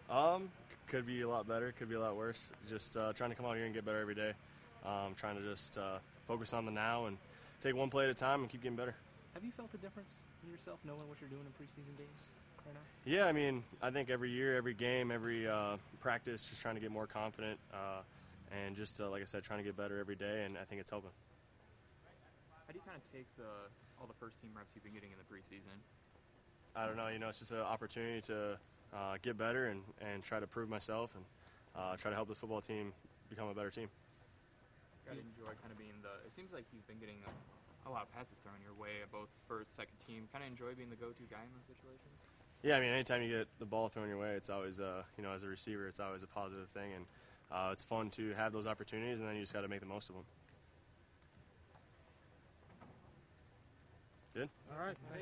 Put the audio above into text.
Could be a lot better, could be a lot worse. Just trying to come out here and get better every day. Trying to just focus on the now and take one play at a time and keep getting better. Have you felt a difference in yourself knowing what you're doing in preseason games right now? Yeah, I mean, I think every year, every game, every practice, just trying to get more confident and just, like I said, trying to get better every day, and I think it's helping. How do you kind of take all the first-team reps you've been getting in the preseason? I don't know, it's just an opportunity to get better and try to prove myself and try to help the football team become a better team. Got to enjoy kind of being it seems like you've been getting a lot of passes thrown your way, both first, second team. Kind of enjoy being the go-to guy in those situations? Yeah, I mean, anytime you get the ball thrown your way, it's always, as a receiver, it's always a positive thing, and it's fun to have those opportunities, and then you just got to make the most of them. Good? All right.